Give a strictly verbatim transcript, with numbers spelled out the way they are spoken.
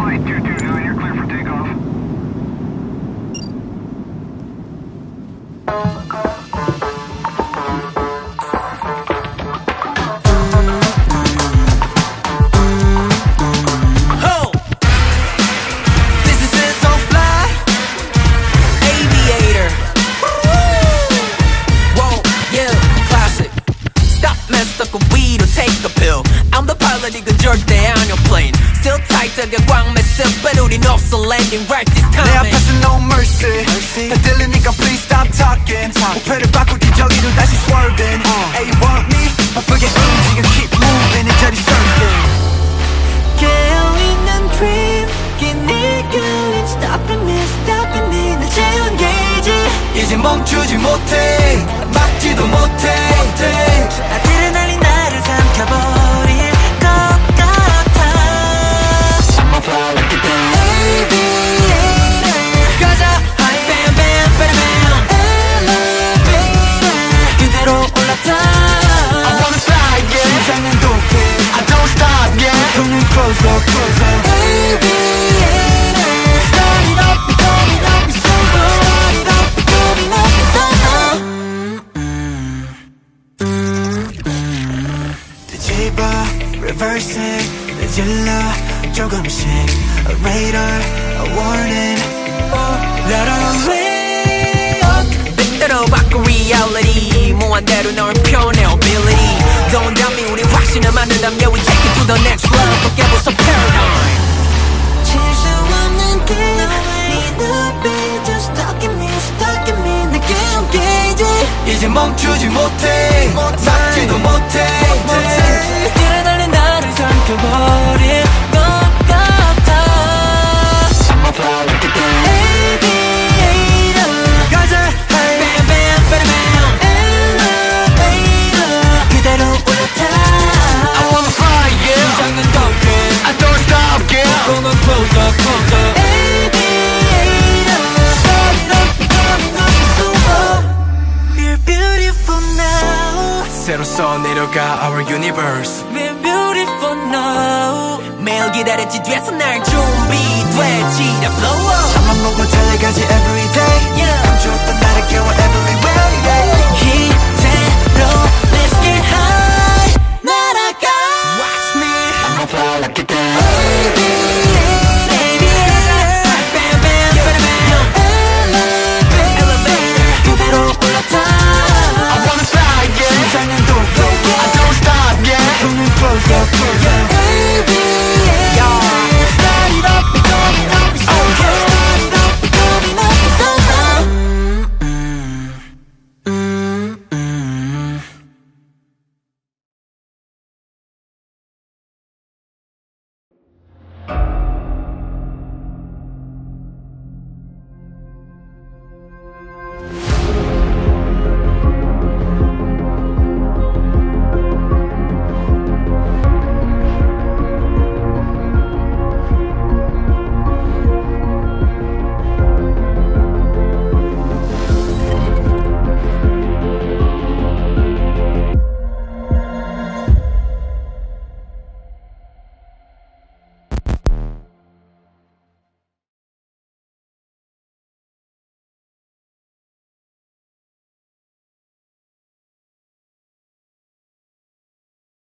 Flight two two nine, you're clear for takeoff. Oh! This is it, so fly. Aviator. Whoa, yeah, classic. Stop messed up with weed or take a pill. I'm the pilot, 이건 절대 아니야 plane. Still tight, 되게 꽉 messes, but 우린 없어 landing right this time. 내 앞에서 no mercy, 다 들리니까 please stop talking. 목표를 바꾸기 저기로 다시 swerving. Hey, you want me? 바쁘게 움직여, keep moving, 이 자리 surfing. 깨어있는 dream, 긴 이끌림, stopping me, stopping me, 날 채운 게이지. 이제 멈추지 못해, 막지도 못해, 못해. 아드레날린 나를 삼켜버릴 것 같아. I'ma fly like a damn Aviator, 가자, high bam bam bam bam. elevator, 그대로 올라타. I wanna fly, yeah. 심장은 독해, I don't stop, yeah. 손은 closer, closer. aviator, start it up, we coming up, we so good. Start it up, we coming up, we so good. 뒤집어, reversing, 늦을러, 조금씩. A radar, a warning. Let her way up. 때로 바꿔 reality. 무한대로 널 표현해 ability. Don't doubt me, 우리 확신을 만든다면 yeah, we take it to the next level. 깨부숴 paradigm. 칠 수 없는 게임, 네 눈빛 just stuck in me, stuck in me. 내 깨운 게이지. 이제 멈추지 못해, 막지도 못해, 못해. 뛰어달린 나를 삼켜버릴 것 같아. I'ma fly like a damn Aviator, 가자, hey. Bam bam bam bam. elevator, 그대로 올라타. I wanna fly, yeah. 심장은 독해. I don't stop, yeah. 손은 closer closer. Aviator, start it up, we coming up, we so up. We're beautiful now. 새로 써내려가 our universe. We're beautiful now. 매일 기다렸지 뒤에서 날 준비됐지 나 blow up. 잠만 보고 달려가지 every day. Yeah. 감추었던 나를 깨워 every